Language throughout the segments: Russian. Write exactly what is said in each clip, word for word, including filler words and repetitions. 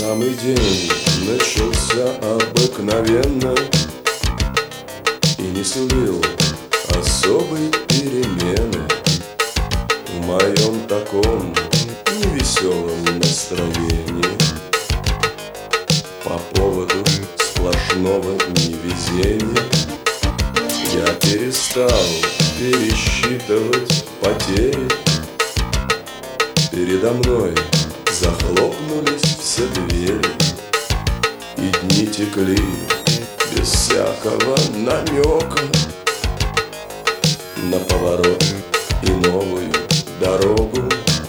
Самый день начался обыкновенно и не сулил особой перемены в моем таком невеселом настроении по поводу сплошного невезения. Я перестал пересчитывать потери. Передо мной захлопнулись все двери, и дни текли без всякого намека на поворот и новую дорогу.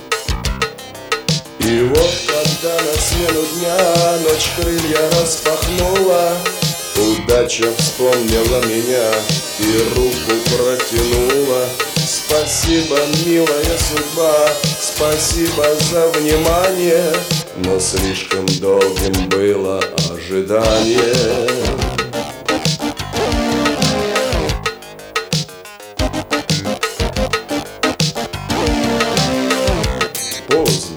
И вот когда на смену дня ночь крылья распахнула, удача вспомнила меня и руку протянула. Спасибо, милая судьба, спасибо за внимание, но слишком долгим было ожидание. Поздно.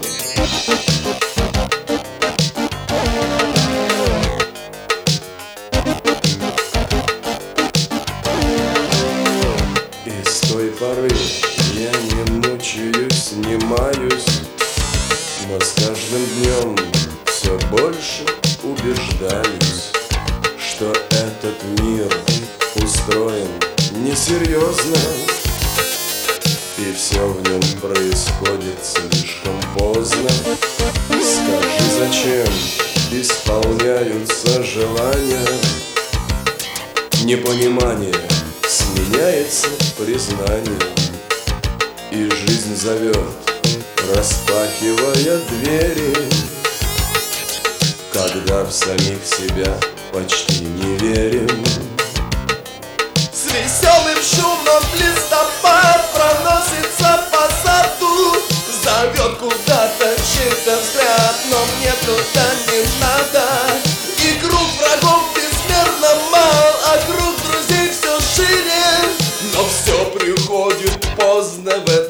И с той поры я не мучаюсь, не маюсь, но с каждым днем все больше убеждаюсь, что этот мир устроен несерьезно, и все в нем происходит слишком поздно. Скажи, зачем исполняются желания? Непонимание сменяется признанием, и жизнь зовет, распахивая двери, когда в самих себя почти не верим. С веселым шумом листопад проносится по саду, зовет куда-то чей-то взгляд, но мне туда не надо. И круг врагов безмерно мал, а круг друзей все шире, но все приходит поздно в